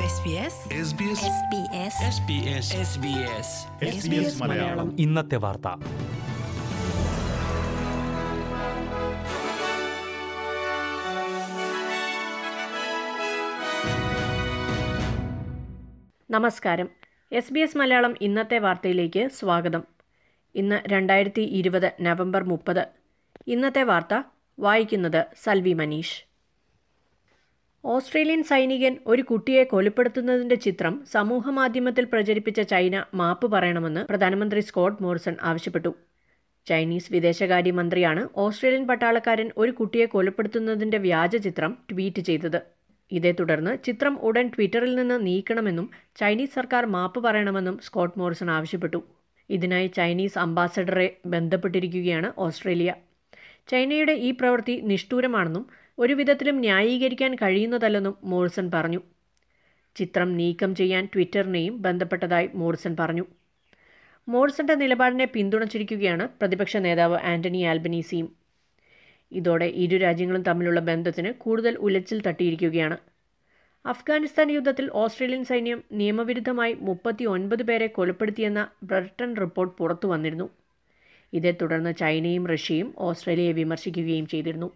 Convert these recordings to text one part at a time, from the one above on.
മലയാളം ഇന്നത്തെ വാർത്ത. നമസ്കാരം. SBS മലയാളം ഇന്നത്തെ വാർത്തയിലേക്ക് സ്വാഗതം. ഇന്ന് 2020 നവംബർ 30. ഇന്നത്തെ വാർത്ത വായിക്കുന്നത് സൽവി മനീഷ്. ഓസ്ട്രേലിയൻ സൈനികൻ ഒരു കുട്ടിയെ കൊലപ്പെടുത്തുന്നതിന്റെ ചിത്രം സമൂഹമാധ്യമത്തിൽ പ്രചരിപ്പിച്ച ചൈന മാപ്പ് പറയണമെന്ന് പ്രധാനമന്ത്രി സ്കോട്ട് മോറിസൺ ആവശ്യപ്പെട്ടു. ചൈനീസ് വിദേശകാര്യമന്ത്രിയാണ് ഓസ്ട്രേലിയൻ പട്ടാളക്കാരൻ ഒരു കുട്ടിയെ കൊലപ്പെടുത്തുന്നതിന്റെ വ്യാജ ചിത്രം ട്വീറ്റ് ചെയ്തത്. ഇതേ തുടർന്ന് ചിത്രം ഉടൻ ട്വിറ്ററിൽ നിന്ന് നീക്കണമെന്നും ചൈനീസ് സർക്കാർ മാപ്പ് പറയണമെന്നും സ്കോട്ട് മോറിസൺ ആവശ്യപ്പെട്ടു. ഇതിനായി ചൈനീസ് അംബാസഡറെ ബന്ധപ്പെട്ടിരിക്കുകയാണ് ഓസ്ട്രേലിയ. ചൈനയുടെ ഈ പ്രവൃത്തി നിഷ്ഠൂരമാണെന്നും ഒരു വിധത്തിലും ന്യായീകരിക്കാൻ കഴിയുന്നതല്ലെന്നും മോറിസൺ പറഞ്ഞു. ചിത്രം നീക്കം ചെയ്യാൻ ട്വിറ്ററിനെയും ബന്ധപ്പെട്ടതായി മോറിസൺ പറഞ്ഞു. മോറിസന്റെ നിലപാടിനെ പിന്തുണച്ചിരിക്കുകയാണ് പ്രതിപക്ഷ നേതാവ് ആന്റണി ആൽബനീസിയും. ഇതോടെ ഇരു രാജ്യങ്ങളും തമ്മിലുള്ള ബന്ധത്തിന് കൂടുതൽ ഉലച്ചിൽ തട്ടിയിരിക്കുകയാണ്. അഫ്ഗാനിസ്ഥാൻ യുദ്ധത്തിൽ ഓസ്ട്രേലിയൻ സൈന്യം നിയമവിരുദ്ധമായി 39 പേരെ കൊലപ്പെടുത്തിയെന്ന ബ്രിട്ടൻ റിപ്പോർട്ട് പുറത്തു വന്നിരുന്നു. ഇതേ തുടർന്ന് ചൈനയും റഷ്യയും ഓസ്ട്രേലിയയെ വിമർശിക്കുകയും ചെയ്തിരുന്നു.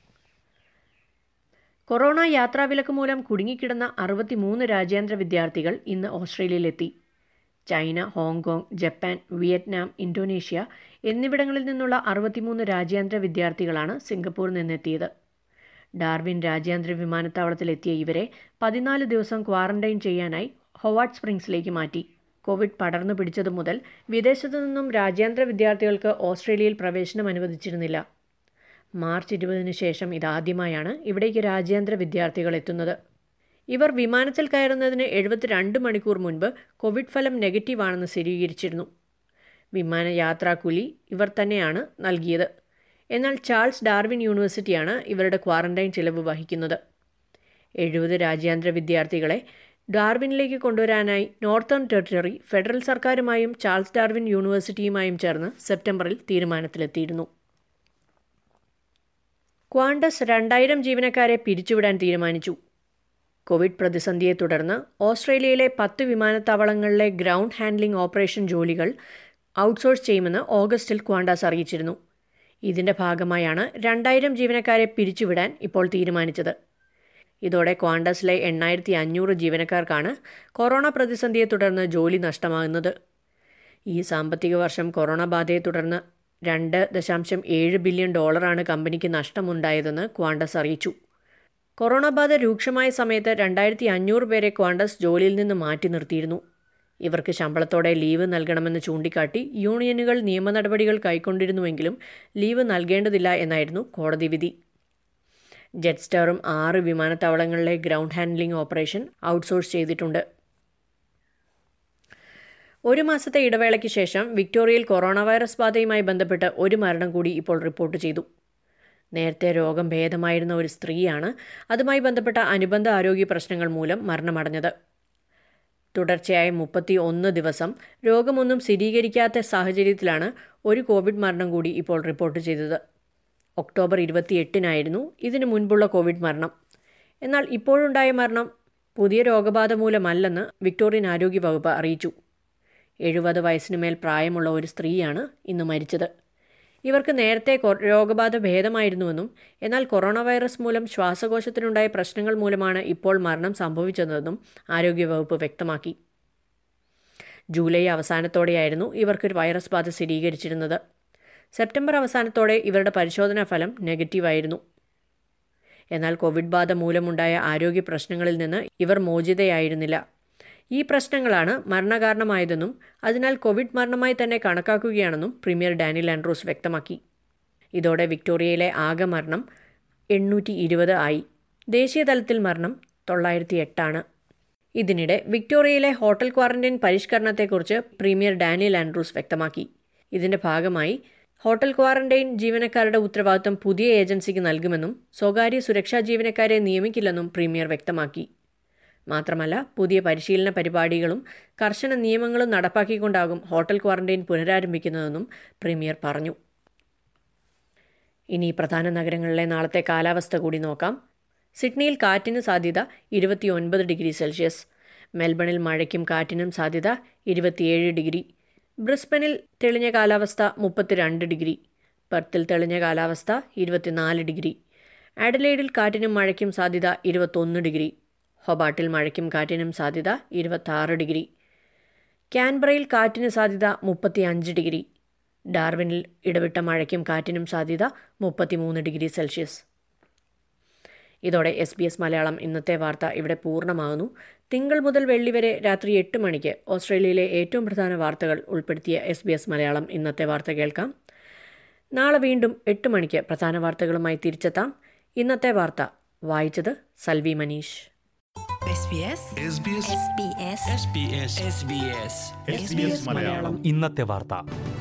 കൊറോണ യാത്രാവിലക്ക് മൂലം കുടുങ്ങിക്കിടന്ന 63 രാജ്യാന്തര വിദ്യാർത്ഥികൾ ഇന്ന് ഓസ്ട്രേലിയയിലെത്തി. China, Hong Kong, Japan, Vietnam, Indonesia എന്നിവിടങ്ങളിൽ നിന്നുള്ള 63 രാജ്യാന്തര വിദ്യാർത്ഥികളാണ് സിംഗപ്പൂരിൽ നിന്നെത്തിയത്. ഡാർവിൻ രാജ്യാന്തര വിമാനത്താവളത്തിലെത്തിയ ഇവരെ 14 ദിവസം ക്വാറന്റൈൻ ചെയ്യാനായി ഹൊവാർഡ് സ്പ്രിങ്സിലേക്ക് മാറ്റി. കോവിഡ് പടർന്നു പിടിച്ചതു മുതൽ വിദേശത്തു നിന്നും രാജ്യാന്തര വിദ്യാർത്ഥികൾക്ക് ഓസ്ട്രേലിയയിൽ പ്രവേശനം അനുവദിച്ചിരുന്നില്ല. മാർച്ച് 20 ശേഷം ഇതാദ്യമായാണ് ഇവിടേക്ക് രാജ്യാന്തര വിദ്യാർത്ഥികൾ എത്തുന്നത്. ഇവർ വിമാനത്തിൽ കയറുന്നതിന് 72 മണിക്കൂർ മുൻപ് കോവിഡ് ഫലം നെഗറ്റീവാണെന്ന് സ്ഥിരീകരിച്ചിരുന്നു. വിമാനയാത്രാക്കൂലി ഇവർ തന്നെയാണ് നൽകിയത്. എന്നാൽ ചാൾസ് ഡാർവിൻ യൂണിവേഴ്സിറ്റിയാണ് ഇവരുടെ ക്വാറന്റൈൻ ചിലവ് വഹിക്കുന്നത്. 70 രാജ്യാന്തര വിദ്യാർത്ഥികളെ ഡാർവിനിലേക്ക് കൊണ്ടുവരാനായി നോർത്തേൺ ടെറിട്ടറി ഫെഡറൽ സർക്കാരുമായും ചാൾസ് ഡാർവിൻ യൂണിവേഴ്സിറ്റിയുമായും ചേർന്ന് സെപ്റ്റംബറിൽ തീരുമാനത്തിലെത്തിയിരുന്നു. ക്വാണ്ടസ് 2000 ജീവനക്കാരെ പിരിച്ചുവിടാൻ തീരുമാനിച്ചു. കോവിഡ് പ്രതിസന്ധിയെ തുടർന്ന് ഓസ്ട്രേലിയയിലെ 10 വിമാനത്താവളങ്ങളിലെ ഗ്രൗണ്ട് ഹാൻഡ്ലിംഗ് ഓപ്പറേഷൻ ജോലികൾ ഔട്ട്സോഴ്സ് ചെയ്യുമെന്ന് ഓഗസ്റ്റിൽ ക്വാണ്ടസ് അറിയിച്ചിരുന്നു. ഇതിന്റെ ഭാഗമായാണ് 2000 ജീവനക്കാരെ പിരിച്ചുവിടാൻ ഇപ്പോൾ തീരുമാനിച്ചത്. ഇതോടെ ക്വാണ്ടസിലെ 8500 ജീവനക്കാർക്കാണ് കൊറോണ പ്രതിസന്ധിയെ തുടർന്ന് ജോലി നഷ്ടമാകുന്നത്. ഈ സാമ്പത്തിക വർഷം കൊറോണ ബാധയെ തുടർന്ന് $2.7 ബില്യൺ കമ്പനിക്ക് നഷ്ടമുണ്ടായതെന്ന് ക്വാണ്ടസ് അറിയിച്ചു. കൊറോണ ബാധ രൂക്ഷമായ സമയത്ത് 2500 പേരെ ക്വാണ്ടസ് ജോലിയിൽ നിന്ന് മാറ്റി നിർത്തിയിരുന്നു. ഇവർക്ക് ശമ്പളത്തോടെ ലീവ് നൽകണമെന്ന് ചൂണ്ടിക്കാട്ടി യൂണിയനുകൾ നിയമ നടപടികൾ കൈക്കൊണ്ടിരുന്നുവെങ്കിലും ലീവ് നൽകേണ്ടതില്ല എന്നായിരുന്നു കോടതി വിധി. ജെറ്റ്സ്റ്റാറും 6 വിമാനത്താവളങ്ങളിലെ ഗ്രൗണ്ട് ഹാൻഡ്ലിംഗ് ഓപ്പറേഷൻ ഔട്ട്സോഴ്സ് ചെയ്തിട്ടുണ്ട്. 1 മാസത്തെ ഇടവേളയ്ക്ക് ശേഷം വിക്ടോറിയയിൽ കൊറോണ വൈറസ് ബാധയുമായി ബന്ധപ്പെട്ട് ഒരു മരണം കൂടി ഇപ്പോൾ റിപ്പോർട്ട് ചെയ്തു. നേരത്തെ രോഗം ഭേദമായിരുന്ന ഒരു സ്ത്രീയാണ് അതുമായി ബന്ധപ്പെട്ട അനുബന്ധ ആരോഗ്യ പ്രശ്നങ്ങൾ മൂലം മരണമടഞ്ഞത്. തുടർച്ചയായ 31 ദിവസം രോഗമൊന്നും സ്ഥിരീകരിക്കാത്ത സാഹചര്യത്തിലാണ് ഒരു കോവിഡ് മരണം കൂടി ഇപ്പോൾ റിപ്പോർട്ട് ചെയ്തത്. ഒക്ടോബർ 28 ഇതിനു മുൻപുള്ള കോവിഡ് മരണം. എന്നാൽ ഇപ്പോഴുണ്ടായ മരണം പുതിയ രോഗബാധ മൂലമല്ലെന്ന് വിക്ടോറിയൻ ആരോഗ്യ വകുപ്പ് അറിയിച്ചു. 70 വയസ്സിനുമേൽ പ്രായമുള്ള ഒരു സ്ത്രീയാണ് ഇന്ന് മരിച്ചത്. ഇവർക്ക് നേരത്തെ രോഗബാധ ഭേദമായിരുന്നുവെന്നും എന്നാൽ കൊറോണ വൈറസ് മൂലം ശ്വാസകോശത്തിനുണ്ടായ പ്രശ്നങ്ങൾ മൂലമാണ് ഇപ്പോൾ മരണം സംഭവിച്ചതെന്നും ആരോഗ്യവകുപ്പ് വ്യക്തമാക്കി. ജൂലൈ അവസാനത്തോടെയായിരുന്നു ഇവർക്ക് വൈറസ് ബാധ സ്ഥിരീകരിച്ചിരുന്നത്. സെപ്റ്റംബർ അവസാനത്തോടെ ഇവരുടെ പരിശോധനാ ഫലം നെഗറ്റീവായിരുന്നു. എന്നാൽ കോവിഡ് ബാധ മൂലമുണ്ടായ ആരോഗ്യ പ്രശ്നങ്ങളിൽ നിന്ന് ഇവർ മോചിതയായിരുന്നില്ല. ഈ പ്രശ്നങ്ങളാണ് മരണകാരണമായതെന്നും അതിനാൽ കോവിഡ് മരണമായി തന്നെ കണക്കാക്കുകയാണെന്നും പ്രീമിയർ ഡാനിയൽ ആൻഡ്രൂസ് വ്യക്തമാക്കി. ഇതോടെ വിക്ടോറിയയിലെ ആകെ മരണം 820 ആയി. ദേശീയ തലത്തിൽ മരണം 908 ഇതിനിടെ വിക്ടോറിയയിലെ ഹോട്ടൽ ക്വാറന്റൈൻ പരിഷ്കരണത്തെക്കുറിച്ച് പ്രീമിയർ ഡാനിയൽ ആൻഡ്രൂസ് വ്യക്തമാക്കി. ഇതിന്റെ ഭാഗമായി ഹോട്ടൽ ക്വാറന്റൈൻ ജീവനക്കാരുടെ ഉത്തരവാദിത്തം പുതിയ ഏജൻസിക്ക് നൽകുമെന്നും സ്വകാര്യ സുരക്ഷാ ജീവനക്കാരെ നിയമിക്കില്ലെന്നും പ്രീമിയർ വ്യക്തമാക്കി. മാത്രമല്ല പുതിയ പരിശീലന പരിപാടികളും കർശന നിയമങ്ങളും നടപ്പാക്കിക്കൊണ്ടാകും ഹോട്ടൽ ക്വാറന്റൈൻ പുനരാരംഭിക്കുന്നതെന്നും പ്രീമിയർ പറഞ്ഞു. ഇനി പ്രധാന നഗരങ്ങളിലെ നാളത്തെ കാലാവസ്ഥ കൂടി നോക്കാം. സിഡ്നിയിൽ കാറ്റിന് സാധ്യത 29 ഡിഗ്രി സെൽഷ്യസ്, മെൽബണിൽ മഴയ്ക്കും കാറ്റിനും സാധ്യത 27 ഡിഗ്രി. ബ്രിസ്ബനിൽ തെളിഞ്ഞ കാലാവസ്ഥ 32 ഡിഗ്രി. പെർത്തിൽ തെളിഞ്ഞ കാലാവസ്ഥ 24 ഡിഗ്രി. ആഡലേഡിൽ കാറ്റിനും മഴയ്ക്കും സാധ്യത 21 ഡിഗ്രി. ഹൊബാട്ടിൽ മഴയ്ക്കും കാറ്റിനും സാധ്യത 26 ഡിഗ്രി. ക്യാൻബറയിൽ കാറ്റിന് സാധ്യത 35 ഡിഗ്രി. ഡാർവിനിൽ ഇടവിട്ട മഴയ്ക്കും കാറ്റിനും സാധ്യത 33 ഡിഗ്രി സെൽഷ്യസ്. ഇതോടെ SBS മലയാളം ഇന്നത്തെ വാർത്ത ഇവിടെ പൂർണ്ണമാകുന്നു. തിങ്കൾ മുതൽ വെള്ളി വരെ രാത്രി 8 മണിക്ക് ഓസ്ട്രേലിയയിലെ ഏറ്റവും പ്രധാന വാർത്തകൾ ഉൾപ്പെടുത്തിയ SBS മലയാളം ഇന്നത്തെ വാർത്ത കേൾക്കാം. നാളെ വീണ്ടും 8 മണിക്ക് പ്രധാന വാർത്തകളുമായി തിരിച്ചെത്താം. ഇന്നത്തെ വാർത്ത വായിച്ചത് സൽവി മനീഷ്. ഇന്നത്തെ വാർത്ത.